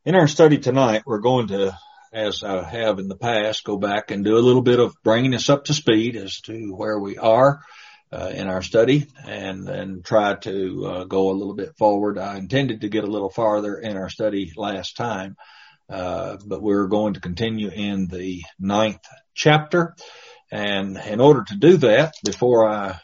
In our study tonight, we're going to, as I have in the past, go back and do a little bit of bringing us up to speed as to where we are in our study, and then try to go a little bit forward. I intended to get a little farther in our study last time, but we're going to continue in the 9th chapter. And in order to do that, before I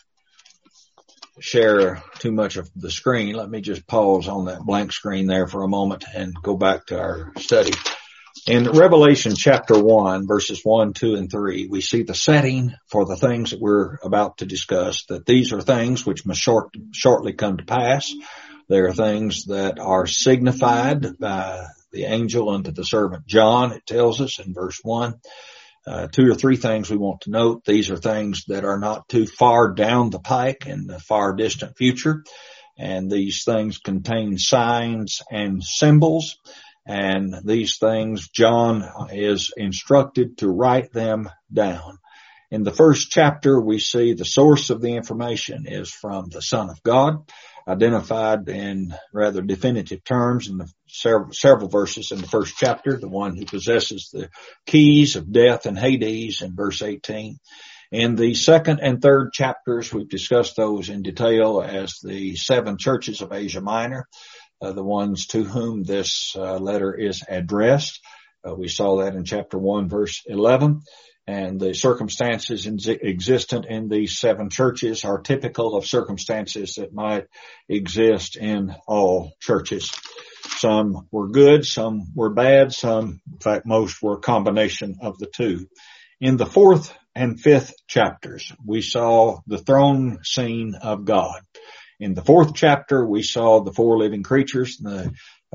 share too much of the screen, let me just pause on that blank screen there for a moment and go back to our study. In Revelation chapter 1, verses 1, 2, and 3, we see the setting for the things that we're about to discuss, that these are things which must shortly come to pass. They are things that are signified by the angel unto the servant John, it tells us in verse 1. 2 or 3 things we want to note. These are things that are not too far down the pike in the far distant future. And these things contain signs and symbols. And these things, John is instructed to write them down. In the first chapter, we see the source of the information is from the Son of God, identified in rather definitive terms in the several verses in the first chapter, the one who possesses the keys of death and Hades in verse 18. In the second and third chapters, we've discussed those in detail as the 7 churches of Asia Minor, the ones to whom this letter is addressed. We saw that in chapter 1, verse 11. And the circumstances existent in these 7 churches are typical of circumstances that might exist in all churches. Some were good, some were bad, some, in fact, most were a combination of the two. In the 4th and 5th chapters, we saw the throne scene of God. In the 4th chapter, we saw the 4 living creatures, the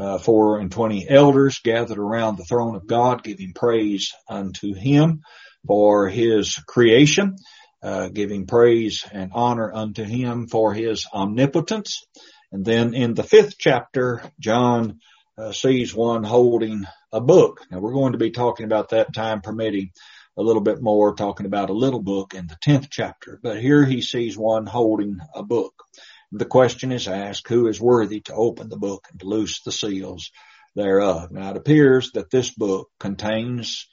24 elders gathered around the throne of God, giving praise unto Him for His creation, giving praise and honor unto Him for His omnipotence. And then in the 5th chapter, John sees one holding a book. Now we're going to be talking about that, time permitting, a little bit more, talking about a little book in the 10th chapter. But here he sees one holding a book. The question is asked, who is worthy to open the book and to loose the seals thereof? Now it appears that this book contains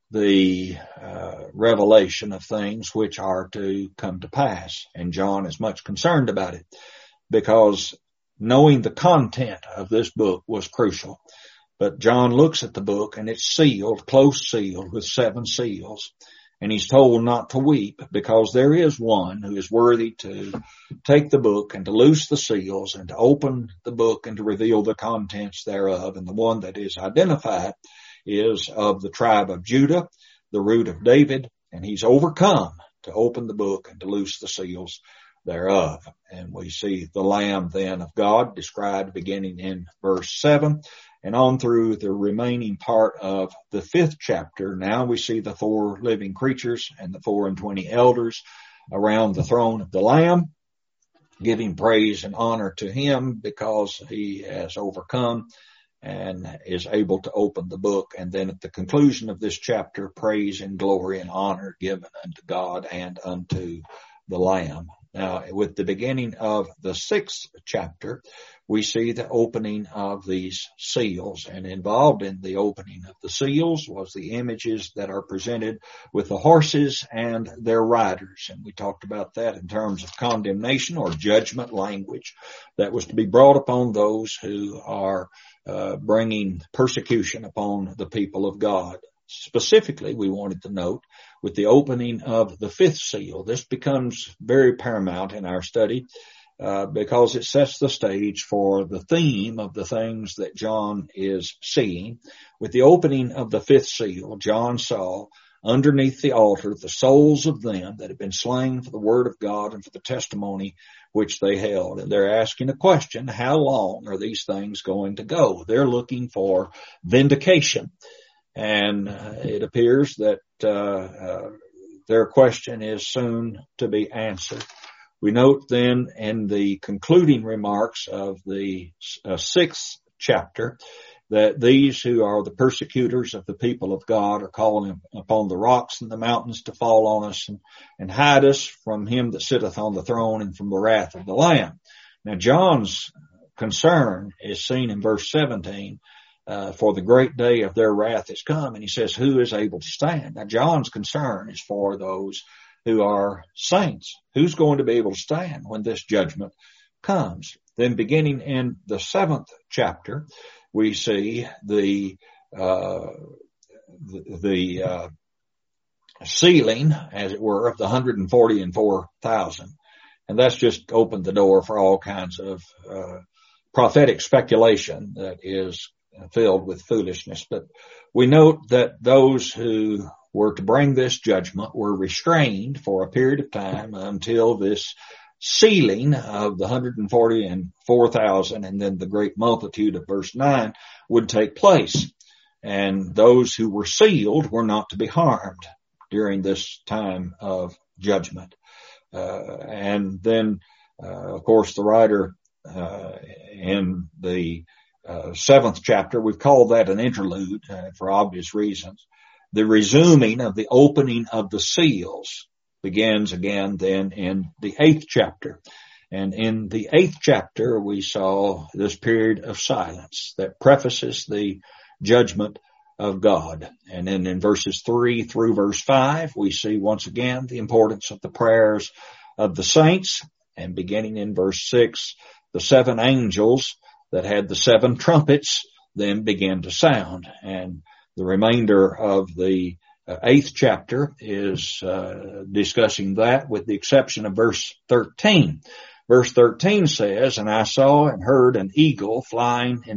the revelation of things which are to come to pass. And John is much concerned about it because knowing the content of this book was crucial. But John looks at the book and it's sealed, close sealed with 7 seals. And he's told not to weep because there is one who is worthy to take the book and to loose the seals and to open the book and to reveal the contents thereof. And the one that is identified is of the tribe of Judah, the root of David, and he's overcome to open the book and to loose the seals thereof. And we see the Lamb then of God described beginning in verse 7 and on through the remaining part of the 5th chapter. Now we see the 4 living creatures and the 24 elders around the throne of the Lamb, giving praise and honor to Him because He has overcome and is able to open the book. And then at the conclusion of this chapter, praise and glory and honor given unto God and unto the Lamb. Now, with the beginning of the 6th chapter, we see the opening of these seals, and involved in the opening of the seals was the images that are presented with the horses and their riders. And we talked about that in terms of condemnation or judgment language that was to be brought upon those who are bringing persecution upon the people of God. Specifically, we wanted to note with the opening of the 5th seal, this becomes very paramount in our study because it sets the stage for the theme of the things that John is seeing. With the opening of the 5th seal, John saw underneath the altar the souls of them that had been slain for the word of God and for the testimony which they held. And they're asking a question, how long are these things going to go? They're looking for vindication. And it appears that their question is soon to be answered. We note then in the concluding remarks of the 6th chapter that these who are the persecutors of the people of God are calling upon the rocks and the mountains to fall on us and hide us from Him that sitteth on the throne and from the wrath of the Lamb. Now John's concern is seen in verse 17 for the great day of their wrath is come. And he says, who is able to stand? Now, John's concern is for those who are saints. Who's going to be able to stand when this judgment comes? Then beginning in the 7th chapter, we see the sealing, as it were, of the 144,000. And that's just opened the door for all kinds of prophetic speculation that is filled with foolishness. But we note that those who were to bring this judgment were restrained for a period of time until this sealing of the 144,000 and then the great multitude of verse 9 would take place. And those who were sealed were not to be harmed during this time of judgment. And then, of course, the writer in the 7th chapter, we've called that an interlude for obvious reasons. The resuming of the opening of the seals begins again then in the 8th chapter. And in the 8th chapter, we saw this period of silence that prefaces the judgment of God. And then in verses 3 through verse 5, we see once again the importance of the prayers of the saints. And beginning in verse 6, the 7 angels that had the 7 trumpets then began to sound. And the remainder of the 8th chapter is discussing that, with the exception of verse 13. Verse 13 says, and I saw and heard an eagle flying in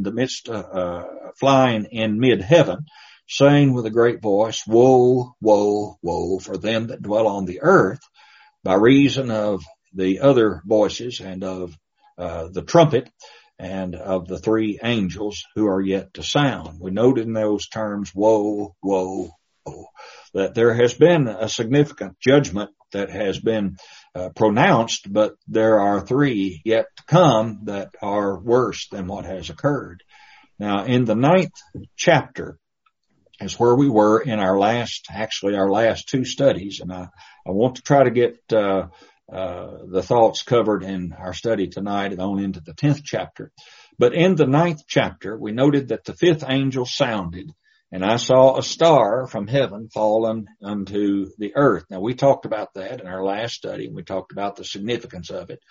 mid-heaven, saying with a great voice, woe, woe, woe for them that dwell on the earth, by reason of the other voices and of the trumpet and of the 3 angels who are yet to sound. We note in those terms, woe, woe, woe, that there has been a significant judgment that has been pronounced, but there are 3 yet to come that are worse than what has occurred. Now, in the 9th chapter is where we were in our last 2 studies, and I want to try to get the thoughts covered in our study tonight and on into the 10th chapter. But in the 9th chapter, we noted that the 5th angel sounded, and I saw a star from heaven fallen unto the earth. Now, we talked about that in our last study, and we talked about the significance of it,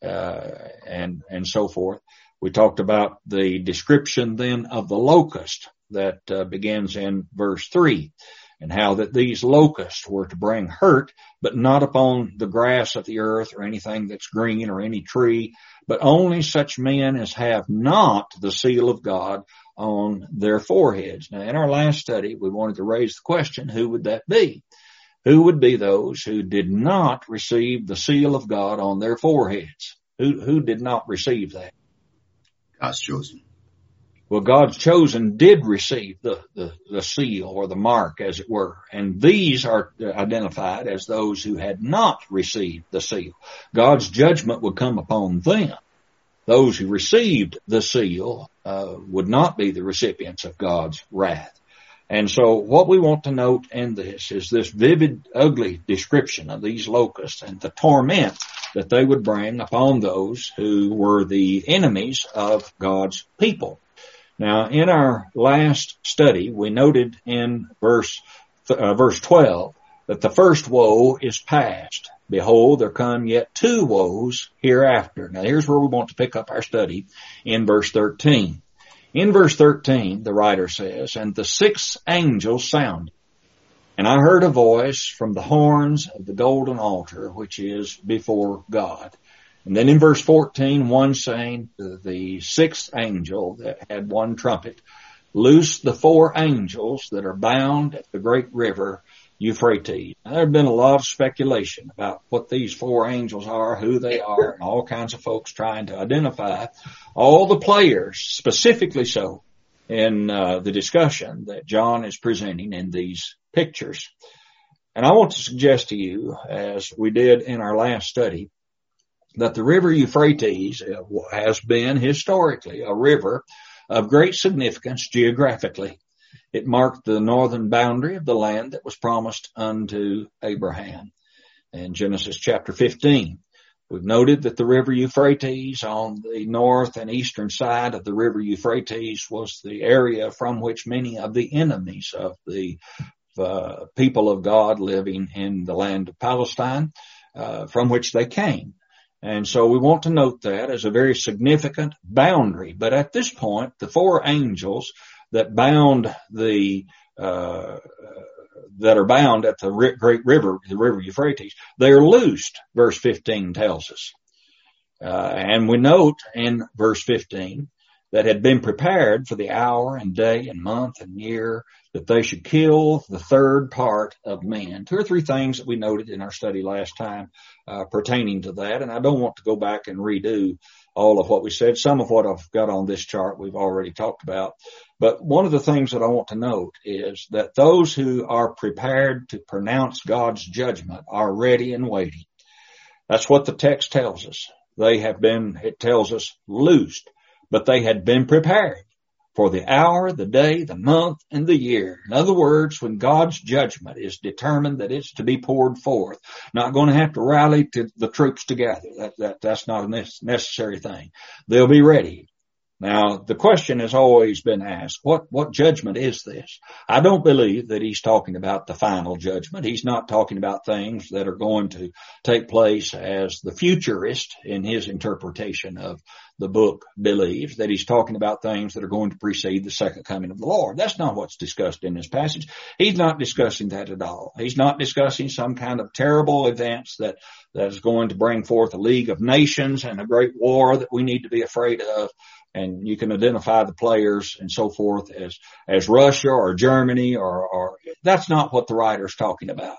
and so forth. We talked about the description then of the locust that begins in verse 3. And how that these locusts were to bring hurt, but not upon the grass of the earth or anything that's green or any tree, but only such men as have not the seal of God on their foreheads. Now, in our last study, we wanted to raise the question, who would that be? Who would be those who did not receive the seal of God on their foreheads? Who did not receive that? God's chosen. Well, God's chosen did receive the seal or the mark, as it were. And these are identified as those who had not received the seal. God's judgment would come upon them. Those who received the seal would not be the recipients of God's wrath. And so what we want to note in this is this vivid, ugly description of these locusts and the torment that they would bring upon those who were the enemies of God's people. Now, in our last study, we noted in verse 12 that the first woe is past. Behold, there come yet 2 woes hereafter. Now, here's where we want to pick up our study in verse 13. In verse 13, the writer says, and the 6th angel sounded, and I heard a voice from the horns of the golden altar, which is before God. And then in verse 14, one saying, the 6th angel that had 1 trumpet, loosed the 4 angels that are bound at the great river Euphrates. Now, there had been a lot of speculation about what these 4 angels are, who they are, and all kinds of folks trying to identify all the players, specifically so, in the discussion that John is presenting in these pictures. And I want to suggest to you, as we did in our last study, that the river Euphrates has been historically a river of great significance geographically. It marked the northern boundary of the land that was promised unto Abraham in Genesis chapter 15. We've noted that the river Euphrates on the north and eastern side of the river Euphrates was the area from which many of the enemies of the people of God living in the land of Palestine, from which they came. And so we want to note that as a very significant boundary. But at this point, the four angels that bound that are bound at the great river, the river Euphrates, they are loosed, verse 15 tells us. And we note in verse 15 that had been prepared for the hour and day and month and year that they should kill the third part of men. Two or three things that we noted in our study last time pertaining to that, and I don't want to go back and redo all of what we said. Some of what I've got on this chart we've already talked about. But one of the things that I want to note is that those who are prepared to pronounce God's judgment are ready and waiting. That's what the text tells us. They have been, it tells us, loosed, but they had been prepared for the hour, the day, the month, and the year. In other words, when God's judgment is determined that it's to be poured forth, not going to have to rally the troops together. That's not a necessary thing. They'll be ready. Now, the question has always been asked, what judgment is this? I don't believe that he's talking about the final judgment. He's not talking about things that are going to take place as the futurist in his interpretation of the book believes, that he's talking about things that are going to precede the second coming of the Lord. That's not what's discussed in this passage. He's not discussing that at all. He's not discussing some kind of terrible events that is going to bring forth a League of Nations and a great war that we need to be afraid of. And you can identify the players and so forth as Russia or Germany or that's not what the writer's talking about.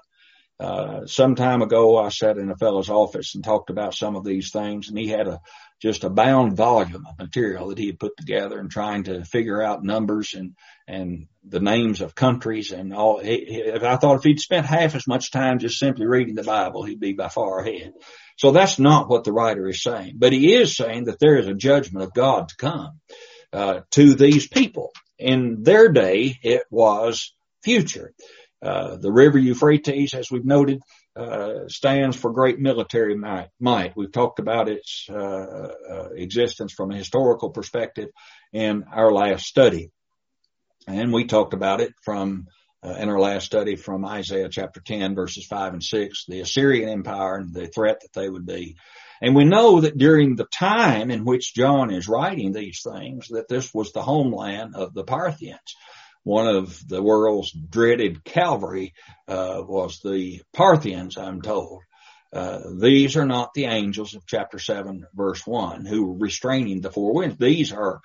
Some time ago, I sat in a fellow's office and talked about some of these things, and he had just a bound volume of material that he had put together and trying to figure out numbers and the names of countries and all. I thought if he'd spent half as much time just simply reading the Bible, he'd be by far ahead. So that's not what the writer is saying, but he is saying that there is a judgment of God to come to these people. In their day, it was future. The river Euphrates, as we've noted, stands for great military might. We've talked about its existence from a historical perspective in our last study. And we talked about it from in our last study from Isaiah chapter 10, verses 5 and 6, the Assyrian Empire and the threat that they would be. And we know that during the time in which John is writing these things, that this was the homeland of the Parthians. One of the world's dreaded cavalry was the Parthians, I'm told. These are not the angels of chapter 7, verse 1, who were restraining the four winds. These are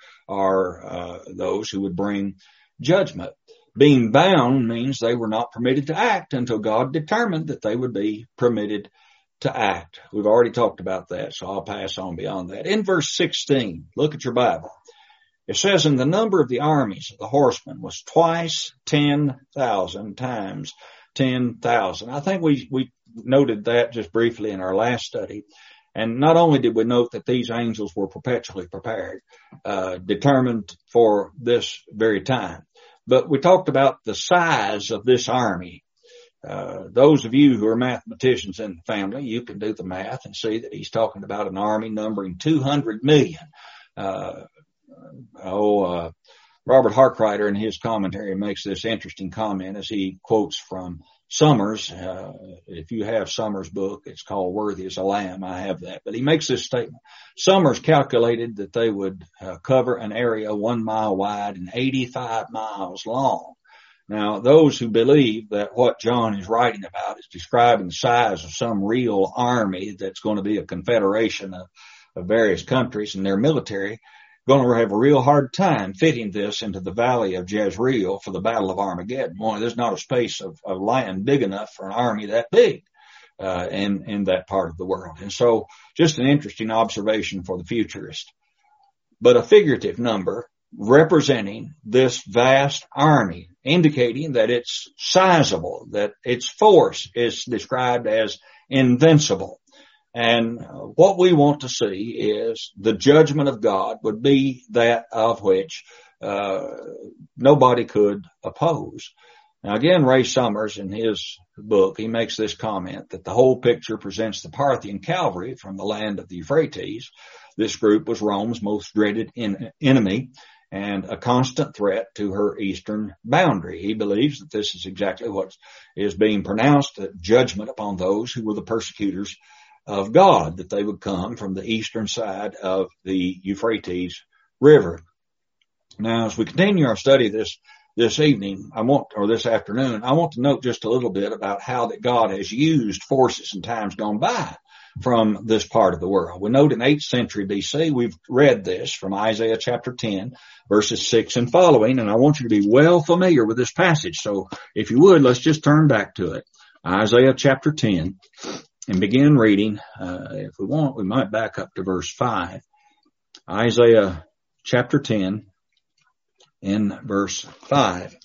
those who would bring judgment. Being bound means they were not permitted to act until God determined that they would be permitted to act. We've already talked about that, so I'll pass on beyond that. In verse 16, look at your Bible. It says, and the number of the armies of the horsemen was twice 10,000 times 10,000. I think we noted that just briefly in our last study. And not only did we note that these angels were perpetually prepared, determined for this very time, but we talked about the size of this army. Those of you who are mathematicians in the family, you can do the math and see that he's talking about an army numbering 200 million. Robert Harkrider in his commentary makes this interesting comment as he quotes from Summers. If you have Summers' book, it's called Worthy as a Lamb. I have that. But he makes this statement. Summers calculated that they would cover an area 1 mile wide and 85 miles long. Now, those who believe that what John is writing about is describing the size of some real army that's going to be a confederation of various countries and their military, going to have a real hard time fitting this into the valley of Jezreel for the Battle of Armageddon. There's not a space of land big enough for an army that big in that part of the world. And so just an interesting observation for the futurist. But a figurative number representing this vast army, indicating that it's sizable, that its force is described as invincible. And what we want to see is the judgment of God would be that of which nobody could oppose. Now again, Ray Summers in his book, he makes this comment that the whole picture presents the Parthian cavalry from the land of the Euphrates. This group was Rome's most dreaded enemy and a constant threat to her eastern boundary. He believes that this is exactly what is being pronounced, that judgment upon those who were the persecutors of God, that they would come from the eastern side of the Euphrates River. Now, as we continue our study this evening, this afternoon, I want to note just a little bit about how that God has used forces in times gone by from this part of the world. We note in 8th century BC, we've read this from Isaiah chapter 10, verses 6 and following, and I want you to be well familiar with this passage. So if you would, let's just turn back to it. Isaiah chapter 10, and begin reading. If we want, we might back up to verse 5. Isaiah chapter 10, in verse 5.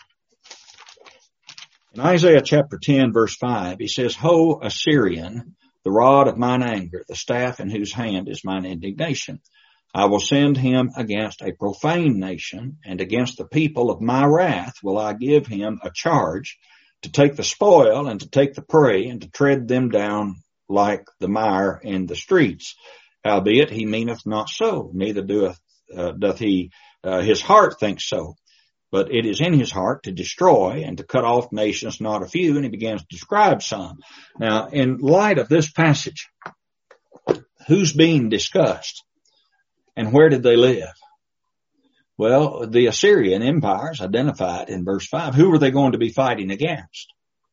In Isaiah chapter 10, verse 5, he says, Ho, Assyrian, the rod of mine anger, the staff in whose hand is mine indignation. I will send him against a profane nation, and against the people of my wrath will I give him a charge to take the spoil and to take the prey and to tread them down like the mire in the streets. Howbeit he meaneth not so, neither doth he his heart think so. But it is in his heart to destroy and to cut off nations, not a few, and he begins to describe some. Now, in light of this passage, who's being discussed and where did they live? Well, the Assyrian Empire is identified in verse 5. Who were they going to be fighting against?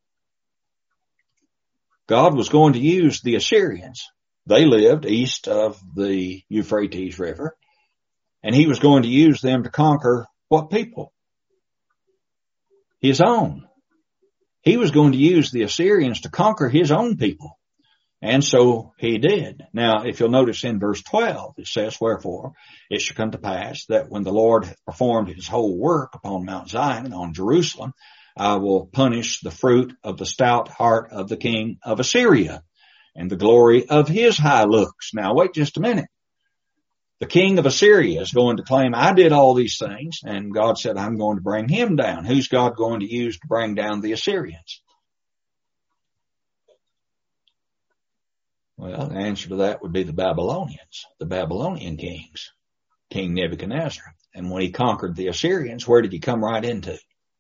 God was going to use the Assyrians. They lived east of the Euphrates River, and he was going to use them to conquer what people? His own. He was going to use the Assyrians to conquer his own people. And so he did. Now, if you'll notice in verse 12, it says, Wherefore it shall come to pass that when the Lord hath performed his whole work upon Mount Zion and on Jerusalem, I will punish the fruit of the stout heart of the king of Assyria and the glory of his high looks. Now, wait just a minute. The king of Assyria is going to claim, I did all these things, and God said, I'm going to bring him down. Who's God going to use to bring down the Assyrians? Well, the answer to that would be the Babylonians, the Babylonian kings, King Nebuchadnezzar. And when he conquered the Assyrians, where did he come right into?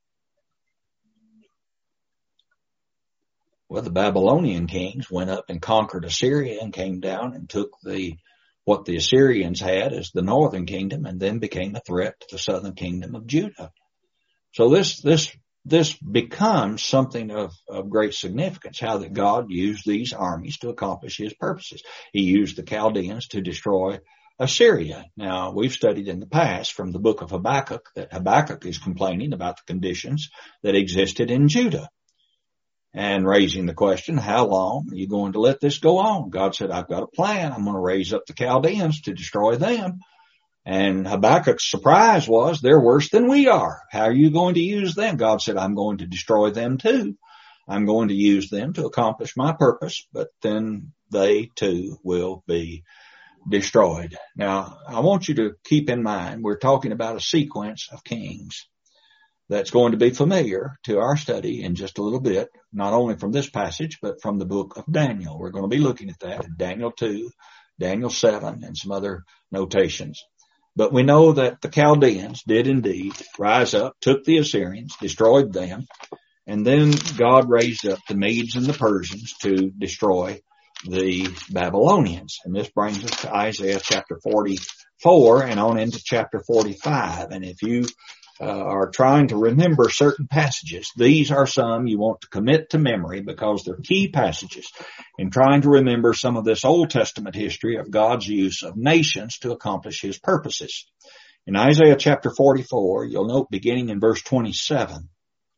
Well, the Babylonian kings went up and conquered Assyria and came down and took what the Assyrians had as the northern kingdom, and then became a threat to the southern kingdom of Judah. So this becomes something of great significance, how that God used these armies to accomplish his purposes. He used the Chaldeans to destroy Assyria. Now, we've studied in the past from the book of Habakkuk that Habakkuk is complaining about the conditions that existed in Judah, and raising the question, how long are you going to let this go on? God said, I've got a plan. I'm going to raise up the Chaldeans to destroy them. And Habakkuk's surprise was, they're worse than we are. How are you going to use them? God said, I'm going to destroy them too. I'm going to use them to accomplish my purpose, but then they too will be destroyed. Now, I want you to keep in mind, we're talking about a sequence of kings that's going to be familiar to our study in just a little bit, not only from this passage, but from the book of Daniel. We're going to be looking at that in Daniel 2, Daniel 7, and some other notations. But we know that the Chaldeans did indeed rise up, took the Assyrians, destroyed them, and then God raised up the Medes and the Persians to destroy the Babylonians. And this brings us to Isaiah chapter 44 and on into chapter 45. And if you are trying to remember certain passages, these are some you want to commit to memory because they're key passages in trying to remember some of this Old Testament history of God's use of nations to accomplish his purposes. In Isaiah chapter 44, you'll note beginning in verse 27,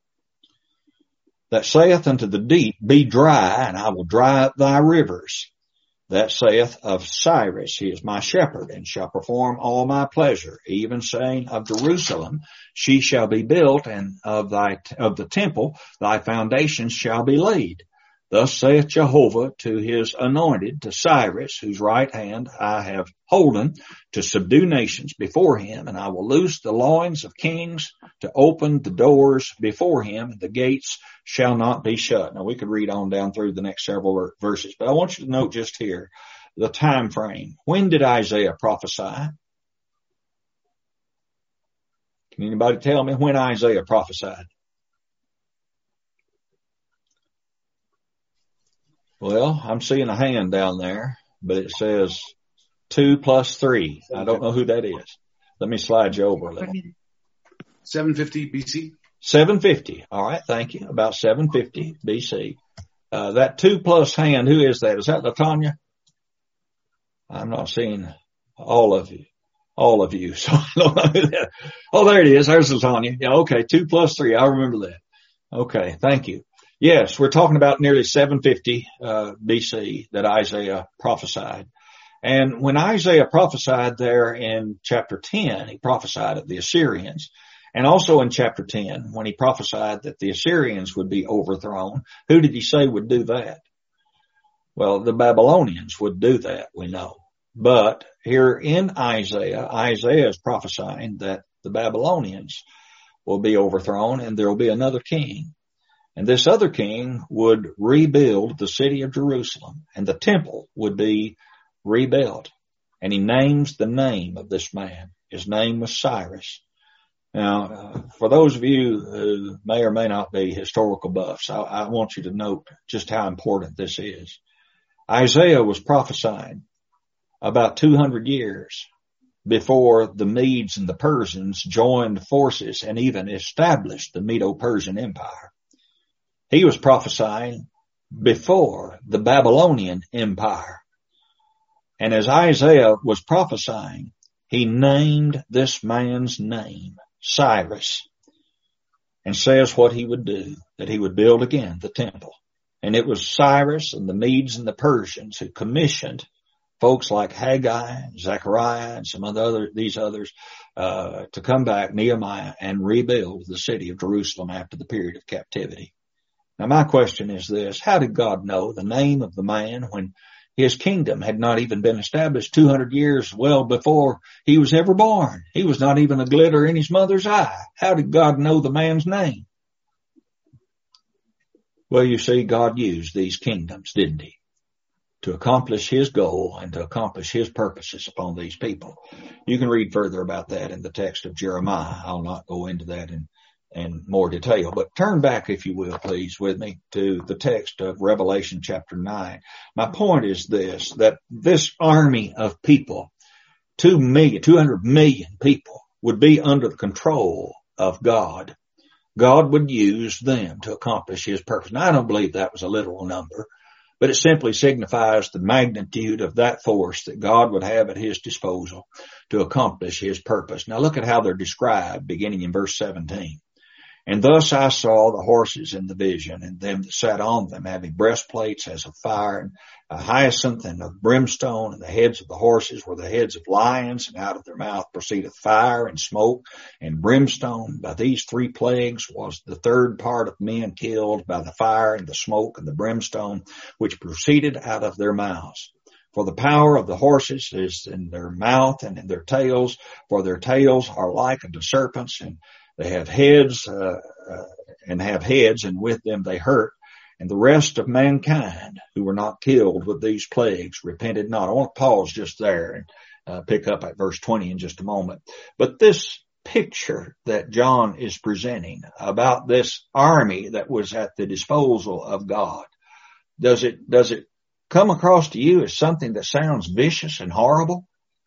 that saith unto the deep, Be dry, and I will dry up thy rivers. That saith of Cyrus, he is my shepherd, and shall perform all my pleasure, even saying of Jerusalem, she shall be built, and of the temple thy foundations shall be laid. Thus saith Jehovah to his anointed, to Cyrus, whose right hand I have holden, to subdue nations before him, and I will loose the loins of kings to open the doors before him, and the gates shall not be shut. Now we could read on down through the next several verses, but I want you to note just here the time frame. When did Isaiah prophesy? Can anybody tell me when Isaiah prophesied? Well, I'm seeing a hand down there, but it says 2 plus 3. I don't know who that is. Let me slide you over a little. 750 BC. 750. All right. Thank you. About 750 BC. That 2 plus hand, who is that? Is that LaTanya? I'm not seeing all of you. So I don't know who that. Oh, there it is. There's LaTanya. Yeah. Okay. 2 plus 3. I remember that. Okay. Thank you. Yes. We're talking about nearly 750, BC that Isaiah prophesied. And when Isaiah prophesied there in chapter 10, he prophesied of the Assyrians. And also in chapter 10, when he prophesied that the Assyrians would be overthrown, who did he say would do that? Well, the Babylonians would do that, we know. But here in Isaiah is prophesying that the Babylonians will be overthrown and there will be another king. And this other king would rebuild the city of Jerusalem, and the temple would be rebuilt. And he names the name of this man. His name was Cyrus. Now, for those of you who may or may not be historical buffs, I want you to note just how important this is. Isaiah was prophesying about 200 years before the Medes and the Persians joined forces and even established the Medo-Persian Empire. He was prophesying before the Babylonian Empire. And as Isaiah was prophesying, he named this man's name, Cyrus, and says what he would do, that he would build again the temple. And it was Cyrus and the Medes and the Persians who commissioned folks like Haggai, Zechariah, and some of these others, to come back, Nehemiah, and rebuild the city of Jerusalem after the period of captivity. Now my question is this: how did God know the name of the man when his kingdom had not even been established 200 years well before he was ever born? He was not even a glitter in his mother's eye. How did God know the man's name? Well, you see, God used these kingdoms, didn't he, to accomplish his goal and to accomplish his purposes upon these people. You can read further about that in the text of Jeremiah. I'll not go into that in more detail, but turn back, if you will, please, with me to the text of Revelation chapter 9. My point is this, that this army of people, 200 million people, would be under the control of God. God would use them to accomplish his purpose. Now, I don't believe that was a literal number, but it simply signifies the magnitude of that force that God would have at his disposal to accomplish his purpose. Now look at how they're described beginning in verse 17. And thus I saw the horses in the vision, and them that sat on them, having breastplates as of fire, and a hyacinth and of brimstone, and the heads of the horses were the heads of lions, and out of their mouth proceedeth fire and smoke and brimstone. By these 3 plagues was the third part of men killed, by the fire and the smoke and the brimstone, which proceeded out of their mouths. For the power of the horses is in their mouth and in their tails, for their tails are like unto serpents, and they have heads, and with them they hurt. And the rest of mankind who were not killed with these plagues repented not. I want to pause just there and pick up at verse 20 in just a moment. But this picture that John is presenting about this army that was at the disposal of God, does it come across to you as something that sounds vicious and horrible?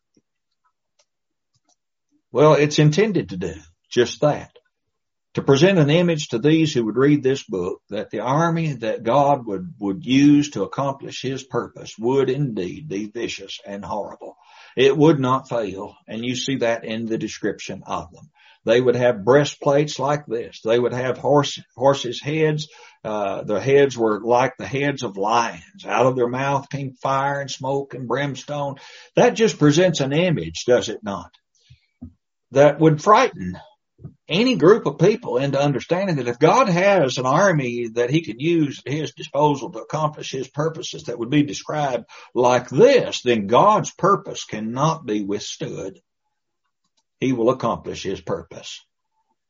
Well, it's intended to do just that, to present an image to these who would read this book that the army that God would use to accomplish his purpose would indeed be vicious and horrible. It would not fail, and you see that in the description of them. They would have breastplates like this. They would have horses' heads. Their heads were like the heads of lions. Out of their mouth came fire and smoke and brimstone. That just presents an image, does it not, that would frighten any group of people into understanding that if God has an army that he could use at his disposal to accomplish his purposes that would be described like this, then God's purpose cannot be withstood. He will accomplish his purpose.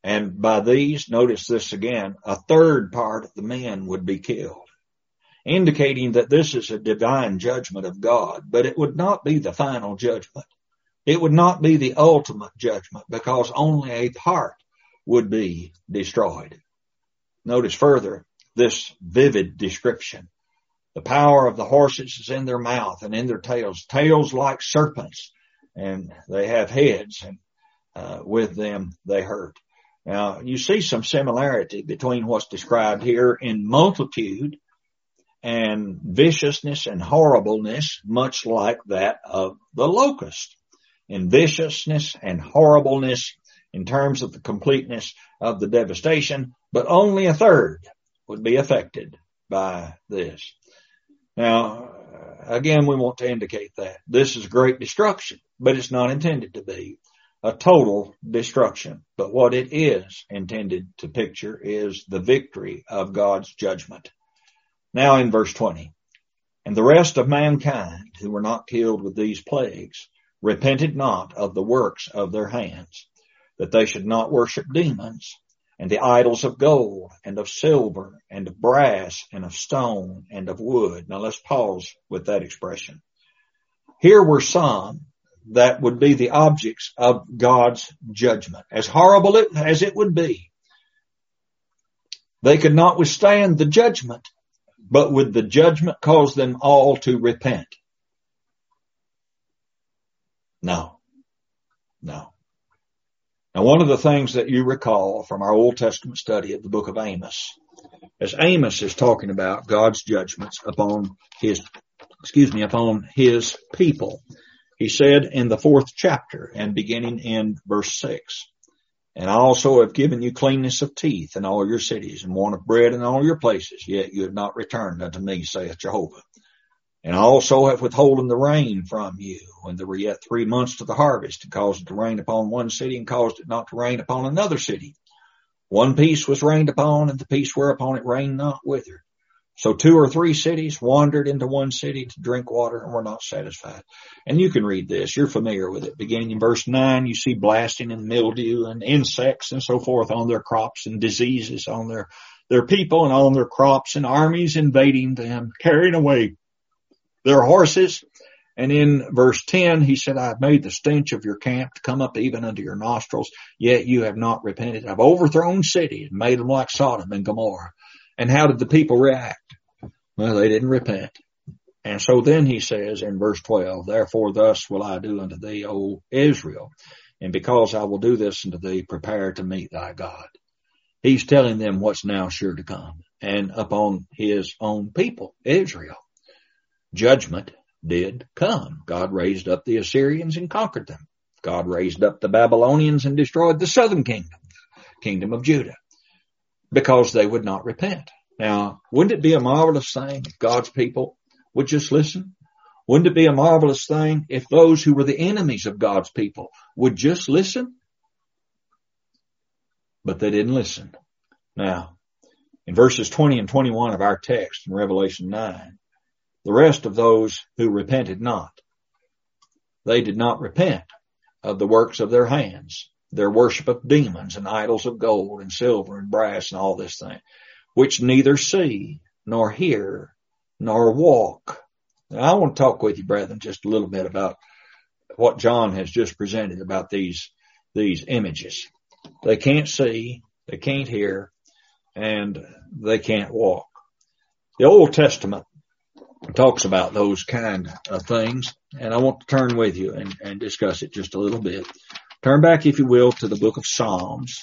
And by these, notice this again, a third part of the men would be killed, indicating that this is a divine judgment of God, but it would not be the final judgment. It would not be the ultimate judgment, because only a part would be destroyed. Notice further this vivid description. The power of the horses is in their mouth and in their tails, tails like serpents, and they have heads, and with them they hurt. Now, you see some similarity between what's described here in multitude and viciousness and horribleness, much like that of the locust. In viciousness and horribleness in terms of the completeness of the devastation, but only a third would be affected by this. Now, again, we want to indicate that this is great destruction, but it's not intended to be a total destruction. But what it is intended to picture is the victory of God's judgment. Now in verse 20, and the rest of mankind who were not killed with these plagues repented not of the works of their hands, that they should not worship demons and the idols of gold and of silver and of brass and of stone and of wood. Now let's pause with that expression. Here were some that would be the objects of God's judgment. As horrible as it would be, they could not withstand the judgment, but would the judgment cause them all to repent? No. Now, one of the things that you recall from our Old Testament study of the book of Amos, as Amos is talking about God's judgments upon his people, he said in the 4th chapter and beginning in verse 6, and I also have given you cleanness of teeth in all your cities and want of bread in all your places, yet you have not returned unto me, saith Jehovah. And I also have withholden the rain from you when there were yet 3 months to the harvest, and caused it to rain upon one city and caused it not to rain upon another city. One piece was rained upon, and the piece whereupon it rained not withered. So 2 or 3 cities wandered into one city to drink water and were not satisfied. And you can read this. You're familiar with it. Beginning in verse 9, you see blasting and mildew and insects and so forth on their crops, and diseases on their people and on their crops, and armies invading them, carrying away their horses. And in verse 10, he said, I have made the stench of your camp to come up even unto your nostrils, yet you have not repented. I've overthrown cities and made them like Sodom and Gomorrah. And how did the people react? Well, they didn't repent. And so then he says in verse 12, therefore thus will I do unto thee, O Israel, and because I will do this unto thee, prepare to meet thy God. He's telling them what's now sure to come. And upon his own people, Israel, judgment did come. God raised up the Assyrians and conquered them. God raised up the Babylonians and destroyed the southern kingdom of Judah, because they would not repent. Now, wouldn't it be a marvelous thing if God's people would just listen? Wouldn't it be a marvelous thing if those who were the enemies of God's people would just listen? But they didn't listen. Now, in verses 20 and 21 of our text in Revelation 9, the rest of those who repented not, they did not repent of the works of their hands, their worship of demons and idols of gold and silver and brass and all this thing, which neither see nor hear nor walk. Now, I want to talk with you, brethren, just a little bit about what John has just presented about these images. They can't see, they can't hear, and they can't walk. The Old Testament talks about those kind of things, and I want to turn with you and discuss it just a little bit. Turn back, if you will, to the book of Psalms.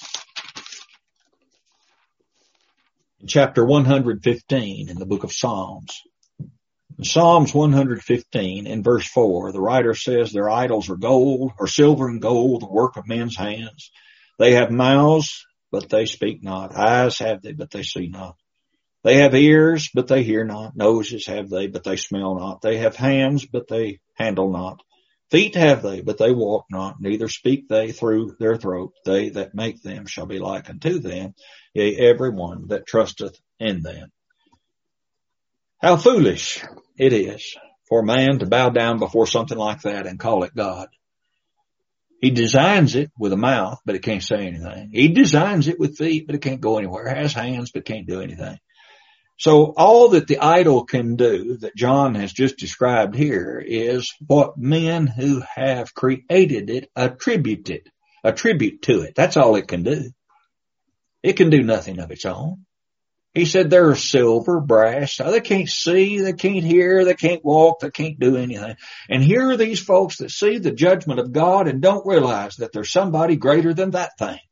In chapter 115 in the book of Psalms. In Psalms 115 in verse 4, the writer says, their idols are gold, or silver and gold, the work of men's hands. They have mouths, but they speak not. Eyes have they, but they see not. They have ears, but they hear not. Noses have they, but they smell not. They have hands, but they handle not. Feet have they, but they walk not. Neither speak they through their throat. They that make them shall be like unto them, yea, every one that trusteth in them. How foolish it is for man to bow down before something like that and call it God. He designs it with a mouth, but it can't say anything. He designs it with feet, but it can't go anywhere. It has hands, but can't do anything. So all that the idol can do that John has just described here is what men who have created it attribute to it. That's all it can do. It can do nothing of its own. He said they're silver, brass. So they can't see, they can't hear, they can't walk, they can't do anything. And here are these folks that see the judgment of God and don't realize that there's somebody greater than that thing.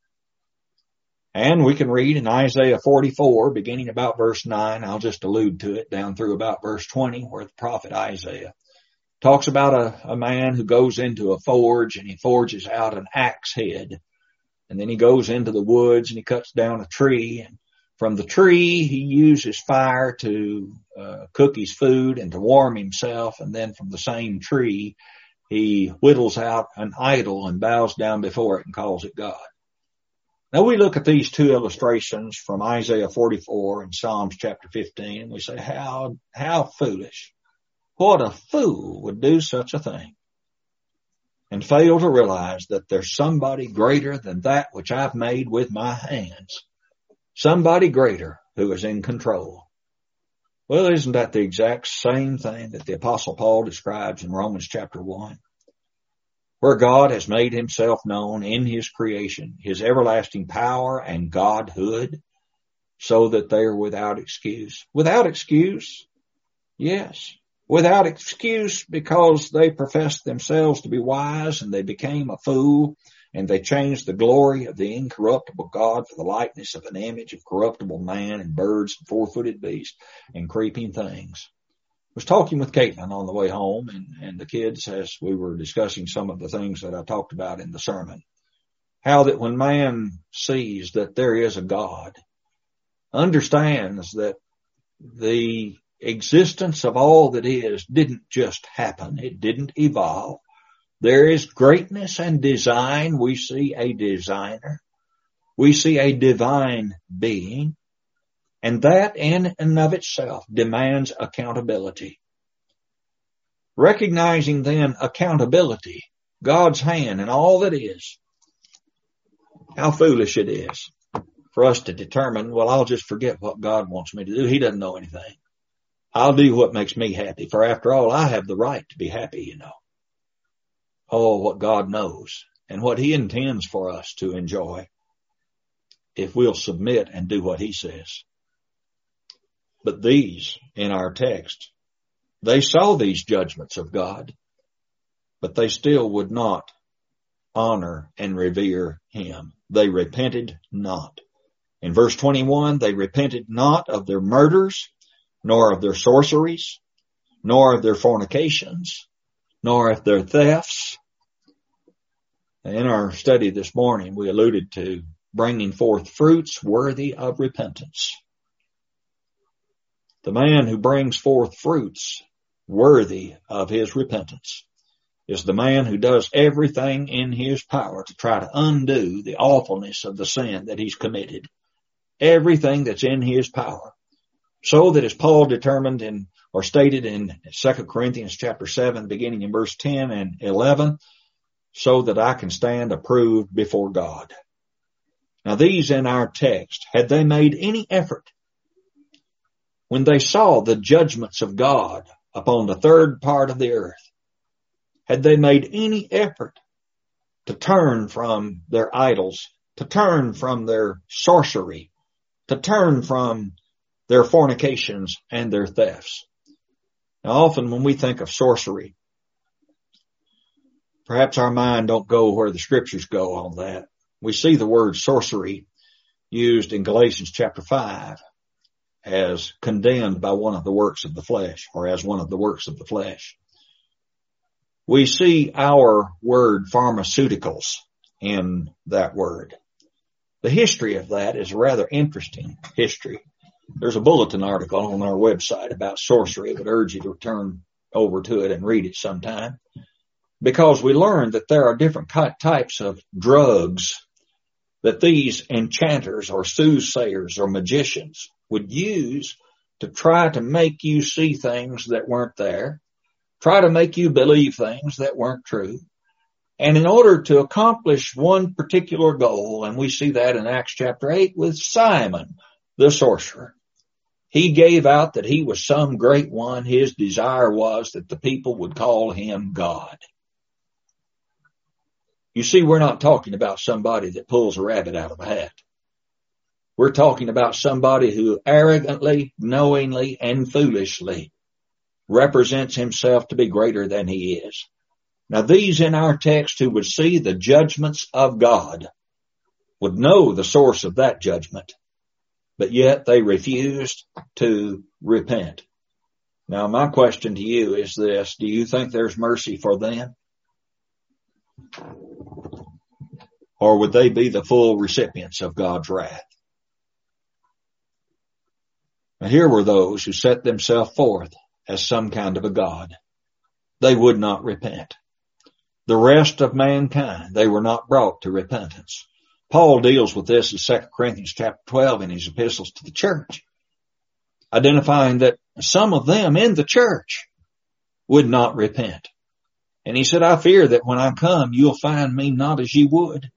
And we can read in Isaiah 44, beginning about verse 9, I'll just allude to it, down through about verse 20, where the prophet Isaiah talks about a man who goes into a forge and he forges out an axe head. And then he goes into the woods and he cuts down a tree, and from the tree, he uses fire to cook his food and to warm himself. And then from the same tree, he whittles out an idol and bows down before it and calls it God. Now we look at these two illustrations from Isaiah 44 and Psalms chapter 15, and we say, how foolish. What a fool would do such a thing and fail to realize that there's somebody greater than that which I've made with my hands. Somebody greater who is in control. Well, isn't that the exact same thing that the Apostle Paul describes in Romans chapter 1? Where God has made himself known in his creation, his everlasting power and Godhood, so that they are without excuse. Without excuse? Yes. Without excuse because they professed themselves to be wise and they became a fool. And they changed the glory of the incorruptible God for the likeness of an image of corruptible man and birds and four-footed beasts and creeping things. I was talking with Caitlin on the way home and the kids as we were discussing some of the things that I talked about in the sermon. How that when man sees that there is a God, understands that the existence of all that is didn't just happen. It didn't evolve. There is greatness and design. We see a designer. We see a divine being. And that in and of itself demands accountability. Recognizing then accountability, God's hand and all that is, how foolish it is for us to determine, well, I'll just forget what God wants me to do. He doesn't know anything. I'll do what makes me happy. For after all, I have the right to be happy, you know. Oh, what God knows and what he intends for us to enjoy if we'll submit and do what he says. But these in our text, they saw these judgments of God, but they still would not honor and revere him. They repented not. In verse 21, they repented not of their murders, nor of their sorceries, nor of their fornications, nor of their thefts. In our study this morning, we alluded to bringing forth fruits worthy of repentance. The man who brings forth fruits worthy of his repentance is the man who does everything in his power to try to undo the awfulness of the sin that he's committed. Everything that's in his power. So that as Paul determined or stated in 2 Corinthians chapter 7, beginning in verse 10 and 11, so that I can stand approved before God. Now these in our text, had they made any effort when they saw the judgments of God upon the third part of the earth, had they made any effort to turn from their idols, to turn from their sorcery, to turn from their fornications and their thefts? Now often when we think of sorcery, perhaps our mind don't go where the scriptures go on that. We see the word sorcery used in Galatians chapter 5 as condemned by one of the works of the flesh, or as one of the works of the flesh. We see our word pharmaceuticals in that word. The history of that is a rather interesting history. There's a bulletin article on our website about sorcery. I would urge you to turn over to it and read it sometime, because we learned that there are different types of drugs that these enchanters or soothsayers or magicians would use to try to make you see things that weren't there, try to make you believe things that weren't true, And in order to accomplish one particular goal, and we see that in Acts chapter 8 with Simon, the sorcerer, he gave out that he was some great one. His desire was that the people would call him God. You see, we're not talking about somebody that pulls a rabbit out of a hat. We're talking about somebody who arrogantly, knowingly, and foolishly represents himself to be greater than he is. Now, these in our text who would see the judgments of God would know the source of that judgment, but yet they refused to repent. Now, my question to you is this: do you think there's mercy for them? Or would they be the full recipients of God's wrath? Now, here were those who set themselves forth as some kind of a God. They would not repent. The rest of mankind, they were not brought to repentance. Paul deals with this in 2 Corinthians chapter 12 in his epistles to the church, identifying that some of them in the church would not repent. And he said, I fear that when I come, you'll find me not as you would.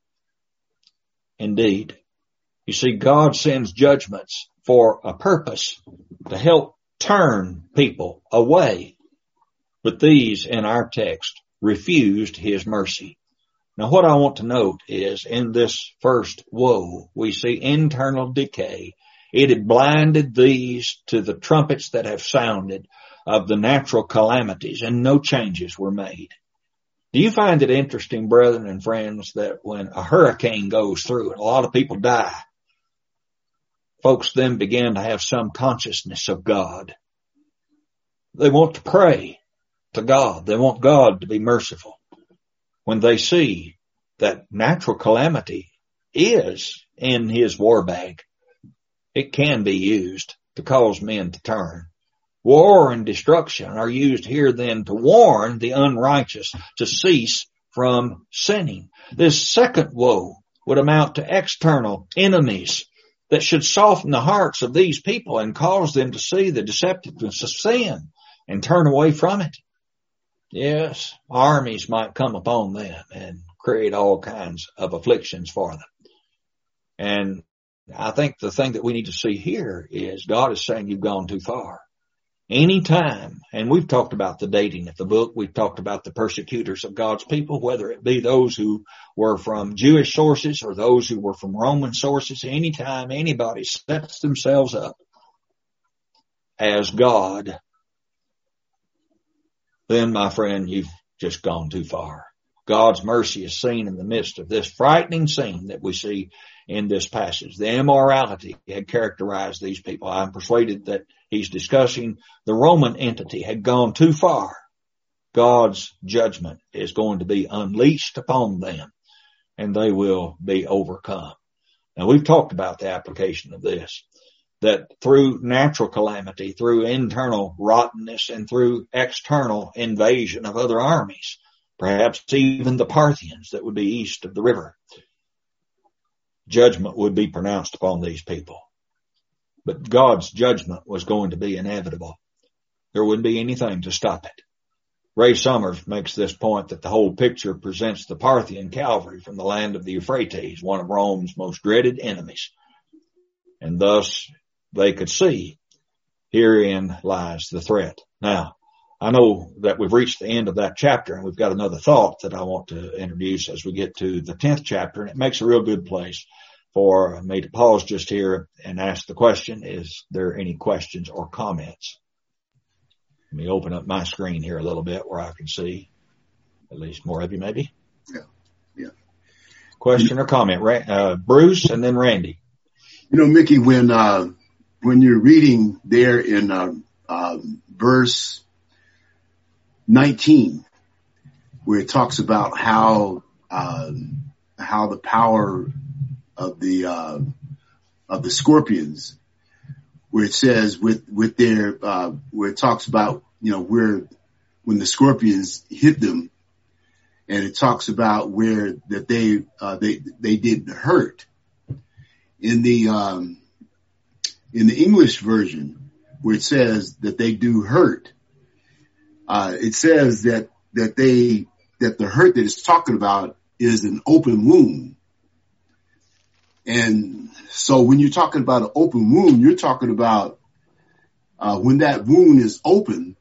Indeed. You see, God sends judgments for a purpose, to help turn people away. But these in our text refused his mercy. Now, what I want to note is in this first woe, we see internal decay. It had blinded these to the trumpets that have sounded of the natural calamities, and no changes were made. Do you find it interesting, brethren and friends, that when a hurricane goes through and a lot of people die, folks then begin to have some consciousness of God. They want to pray to God. They want God to be merciful. When they see that natural calamity is in his war bag, it can be used to cause men to turn. War and destruction are used here then to warn the unrighteous to cease from sinning. This second woe would amount to external enemies that should soften the hearts of these people and cause them to see the deceptiveness of sin and turn away from it. Yes, armies might come upon them and create all kinds of afflictions for them. And I think the thing that we need to see here is God is saying you've gone too far. Anytime, and we've talked about the dating of the book, we've talked about the persecutors of God's people, whether it be those who were from Jewish sources or those who were from Roman sources, anytime anybody sets themselves up as God, then, my friend, you've just gone too far. God's mercy is seen in the midst of this frightening scene that we see in this passage. The immorality had characterized these people. I'm persuaded that he's discussing the Roman entity had gone too far. God's judgment is going to be unleashed upon them, and they will be overcome. Now, we've talked about the application of this, that through natural calamity, through internal rottenness, and through external invasion of other armies, perhaps even the Parthians that would be east of the river, judgment would be pronounced upon these people. But God's judgment was going to be inevitable. There wouldn't be anything to stop it. Ray Summers makes this point that the whole picture presents the Parthian cavalry from the land of the Euphrates, one of Rome's most dreaded enemies. And thus they could see herein lies the threat. Now, I know that we've reached the end of that chapter, and we've got another thought that I want to introduce as we get to the 10th chapter, and it makes a real good place for me to pause just here and ask the question, is there any questions or comments? Let me open up my screen here a little bit where I can see at least more of you maybe. Yeah. Question or comment? Bruce and then Randy. You know, Mickey, when you're reading there in verse 19, where it talks about how the power of the scorpions, where it says with their where it talks about, you know, where when the scorpions hit them, and it talks about where that they did hurt. In the English version, where it says that they do hurt, it says that they that the hurt that it's talking about is an open wound. And so when you're talking about an open wound, you're talking about when that wound is open,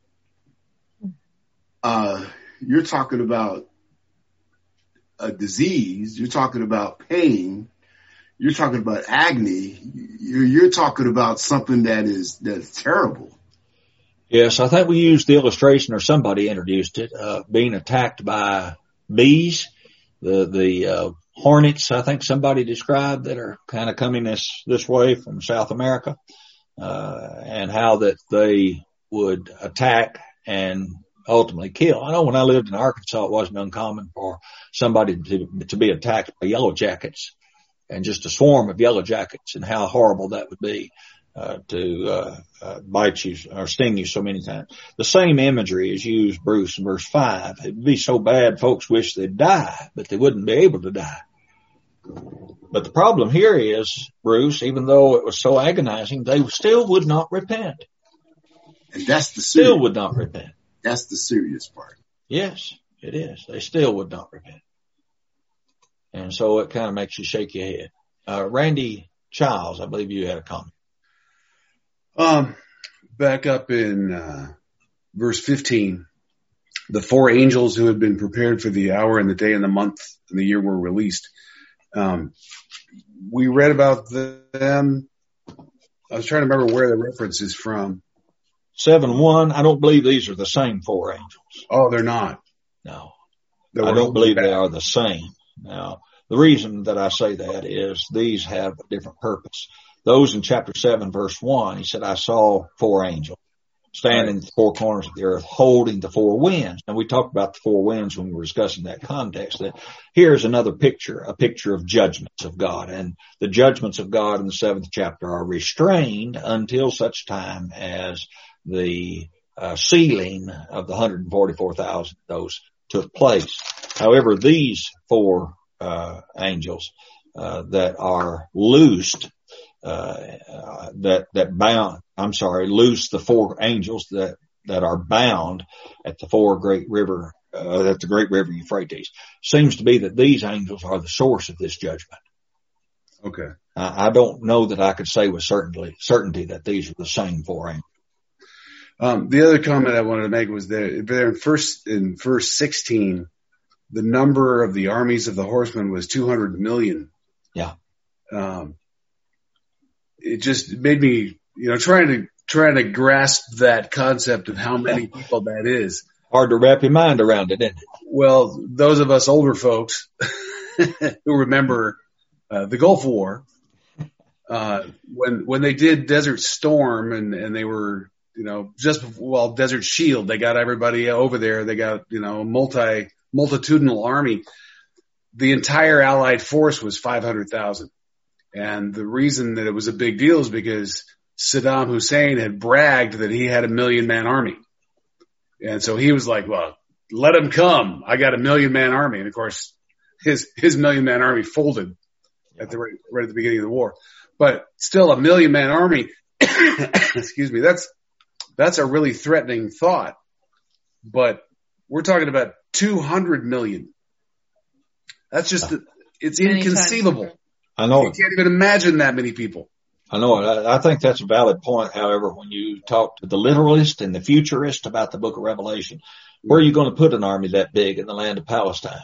you're talking about a disease, you're talking about pain, you're talking about agony, you're talking about something that's terrible. Yes, I think we used the illustration, or somebody introduced it, being attacked by bees, the hornets, I think somebody described, that are kind of coming this way from South America, and how that they would attack and ultimately kill. I know when I lived in Arkansas, it wasn't uncommon for somebody to be attacked by yellow jackets, and just a swarm of yellow jackets, and how horrible that would be to bite you or sting you so many times. The same imagery is used, Bruce, in verse 5. It'd be so bad folks wish they'd die, but they wouldn't be able to die. But the problem here is, Bruce, even though it was so agonizing, they still would not repent. And that's the still would not repent. That's the serious part. Yes, it is. They still would not repent. And so it kind of makes you shake your head. Randy Childs, I believe you had a comment. Back up in verse 15, the 4 angels who had been prepared for the hour and the day and the month and the year were released. We read about them. I was trying to remember where the reference is from. 7:1. I don't believe these are the same 4 angels. Oh, they're not. No, I don't believe they are the same. Now, the reason that I say that is these have a different purpose. Those in chapter 7, verse 1, he said, I saw 4 angels standing in the 4 corners of the earth, holding the 4 winds. And we talked about the 4 winds when we were discussing that context. That here's another picture, a picture of judgments of God. And the judgments of God in the 7th chapter are restrained until such time as the sealing of the 144,000, those took place. Loose the 4 angels that are bound at the 4 great river, at the great river Euphrates. Seems to be that these angels are the source of this judgment. Okay. I don't know that I could say with certainty that these are the same 4 angels. The other comment I wanted to make was that in verse 16, the number of the armies of the horsemen was 200 million. Yeah. It just made me, trying to grasp that concept of how many people that is. Hard to wrap your mind around it, isn't it? Well, those of us older folks who remember the Gulf War, when they did Desert Storm and they were, Desert Shield, they got everybody over there. They got, multitudinal army. The entire Allied force was 500,000. And the reason that it was a big deal is because Saddam Hussein had bragged that he had a 1,000,000-man army. And so he was like, well, let him come. I got a 1,000,000-man army. And of course, his 1,000,000-man army folded right at the beginning of the war. But still a 1,000,000-man army, excuse me, that's a really threatening thought. But we're talking about 200 million. That's just, it's inconceivable. I know. You can't even imagine that many people. I know it. I think that's a valid point. However, when you talk to the literalist and the futurist about the book of Revelation, where are you going to put an army that big in the land of Palestine?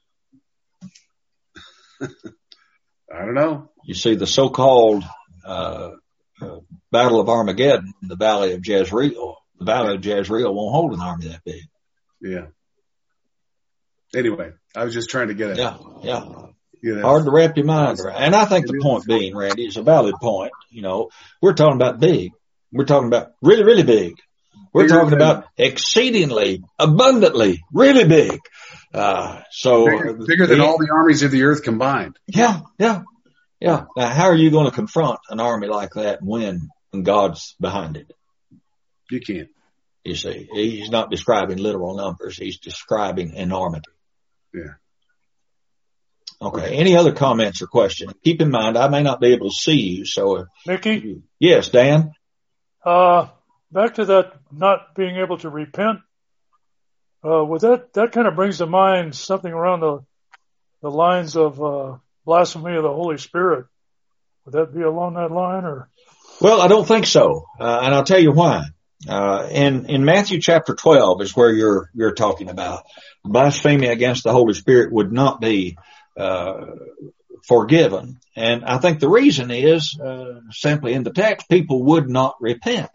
I don't know. You see the so-called Battle of Armageddon in the Valley of Jezreel. The Valley of Jezreel won't hold an army that big. Yeah. Anyway, I was just trying to get it. Yeah. Hard to wrap your mind around. And I think the point being, Randy, is a valid point. We're talking about big. We're talking about really, really big. We're talking about exceedingly, abundantly, really big. Bigger than all the armies of the earth combined. Yeah. Now, how are you going to confront an army like that when God's behind it? You can't. You see, he's not describing literal numbers. He's describing enormity. Yeah. Okay. Any other comments or questions? Keep in mind, I may not be able to see you, so. Mickey? Yes, Dan? Back to that not being able to repent. With that kind of brings to mind something around the lines of blasphemy of the Holy Spirit. Would that be along that line, or? Well, I don't think so, and I'll tell you why. In Matthew chapter 12 is where you're talking about. Blasphemy against the Holy Spirit would not be forgiven, and I think the reason is simply in the text, people would not repent.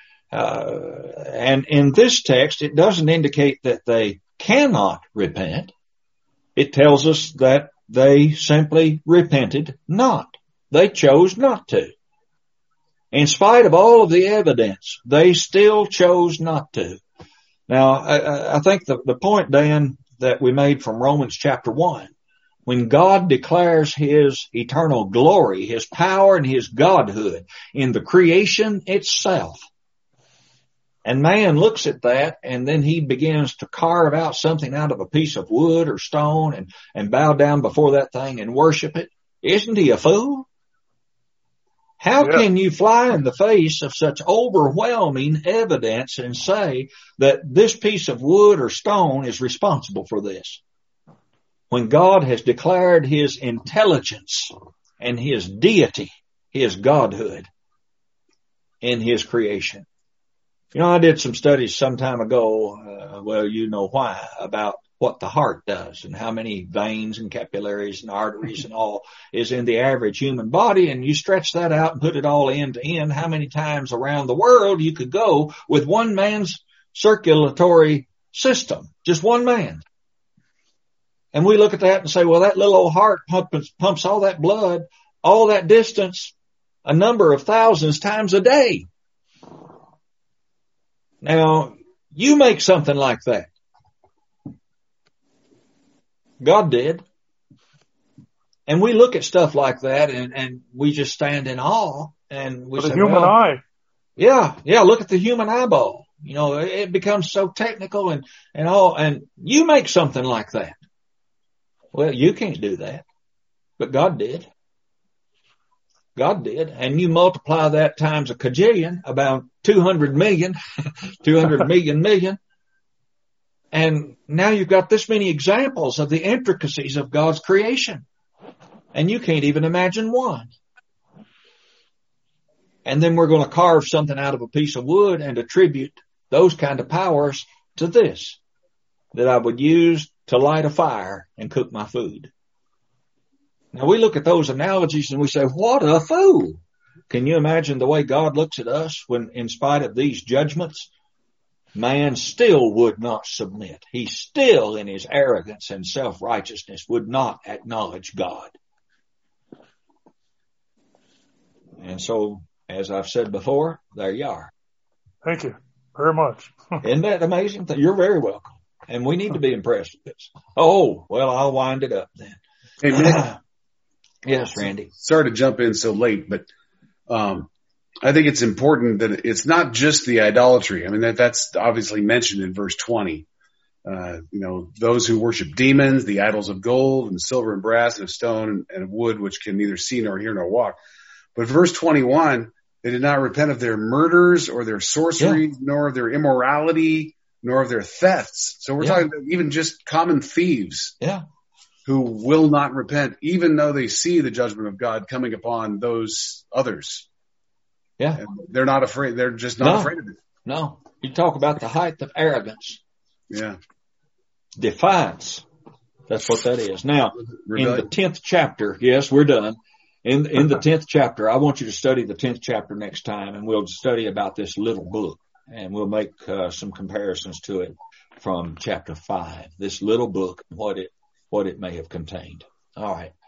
And in this text, it doesn't indicate that they cannot repent. It tells us that they simply repented not. They chose not to. In spite of all of the evidence, they still chose not to. Now, I think the point, Dan, that we made from Romans chapter 1, when God declares his eternal glory, his power and his godhood in the creation itself, and man looks at that and then he begins to carve out something out of a piece of wood or stone and bow down before that thing and worship it, isn't he a fool? How can you fly in the face of such overwhelming evidence and say that this piece of wood or stone is responsible for this, when God has declared his intelligence and his deity, his godhood in his creation? You know, I did some studies some time ago, well, you know why, about what the heart does and how many veins and capillaries and arteries and all is in the average human body. And you stretch that out and put it all end to end, how many times around the world you could go with one man's circulatory system, just one man. And we look at that and say, well, that little old heart pumps all that blood, all that distance, a number of thousands times a day. Now, you make something like that. God did. And we look at stuff like that and we just stand in awe and we say, the human eye. Yeah, look at the human eyeball. You know, it becomes so technical and all, and you make something like that. Well, you can't do that, but God did. God did. And you multiply that times a kajillion, about 200 million, 200 million. And now you've got this many examples of the intricacies of God's creation. And you can't even imagine one. And then we're going to carve something out of a piece of wood and attribute those kind of powers to this, that I would use to light a fire and cook my food. Now we look at those analogies and we say, what a fool. Can you imagine the way God looks at us when, in spite of these judgments, man still would not submit. He still, in his arrogance and self-righteousness, would not acknowledge God. And so, as I've said before, there you are. Thank you very much. Isn't that amazing? You're very welcome. And we need to be impressed with this. Oh, well, I'll wind it up then. Hey, Mick. Yes, Randy. Sorry to jump in so late, but I think it's important that it's not just the idolatry. I mean, that's obviously mentioned in verse 20. Those who worship demons, the idols of gold and silver and brass and of stone and of wood, which can neither see nor hear nor walk. But verse 21, they did not repent of their murders or their sorcery, nor of their immorality, nor of their thefts. So we're talking about even just common thieves. Yeah. Who will not repent, even though they see the judgment of God coming upon those others. Yeah. And they're not afraid. They're just not afraid of it. No. You talk about the height of arrogance. Yeah. Defiance. That's what that is. Now, in the 10th chapter, yes, we're done. In the 10th chapter, I want you to study the 10th chapter next time, and we'll study about this little book, and we'll make some comparisons to it from chapter 5. This little book, what it may have contained. All right.